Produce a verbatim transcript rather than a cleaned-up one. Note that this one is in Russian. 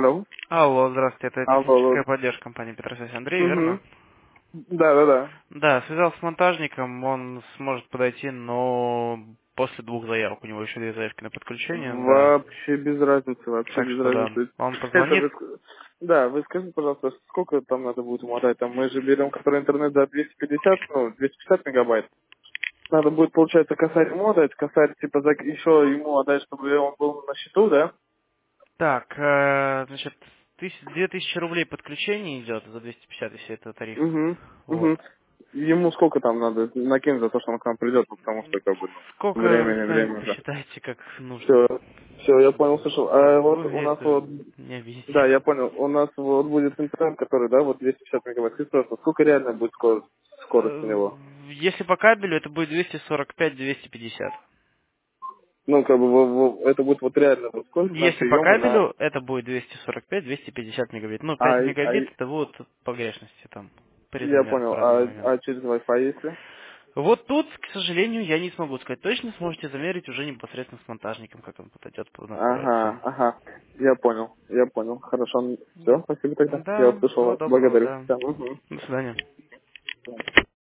Алло. Алло, здравствуйте, это Алло, техническая алло. поддержка компании Петросвязь. Андрей, верно? Угу. Да, да, да. Да, связался с монтажником, он сможет подойти, но после двух заявок. У него еще две заявки на подключение, да. Вообще без разницы, вообще Так без что да, разницы. он Это позвонит. вы... ск- Да, вы скажите, пожалуйста, сколько там надо будет ему отдать? Там мы же берем, который интернет за двести пятьдесят, ну, двести пятьдесят мегабайт. Надо будет, получается, косарь ему отдать, косарь, типа, за... еще ему отдать, чтобы он был на счету, да? Так, э, значит, тысяч- две тысячи рублей подключение идет за двести пятьдесят, если это тариф. Угу. Вот. Угу. Ему сколько там надо накинуть за то, что он к нам придет, ну, потому что, как бы, ну, Сколько времени, сами время уже. посчитаете, как нужно. Все, все, я понял, слышал. А вот Вы у мне нас это вот, не объясните. да, я понял, у нас вот будет интернет, который, да, вот двести пятьдесят мегабайт. Ты спрашивал, сколько реально будет скорость, скорость у Э, него? Если по кабелю, это будет двести сорок пять — двести пятьдесят. Ну, как бы, во- во- это будет вот реально вот скорость на Если по приемы на... кабелю, это будет двести сорок пять — двести пятьдесят мегабит. Ну, А, пять а, мегабит это вот погрешности там при я замер- понял, а, размере. а через Wi-Fi если? Вот тут, к сожалению, я не смогу сказать точно, сможете замерить уже непосредственно с монтажником, как он подойдет, настроиться. Ага, ага, я понял, я понял. Хорошо, все, спасибо тогда. Я Да, услышал всего вас. доброго, Благодарю. да. Всё, мгм. До свидания.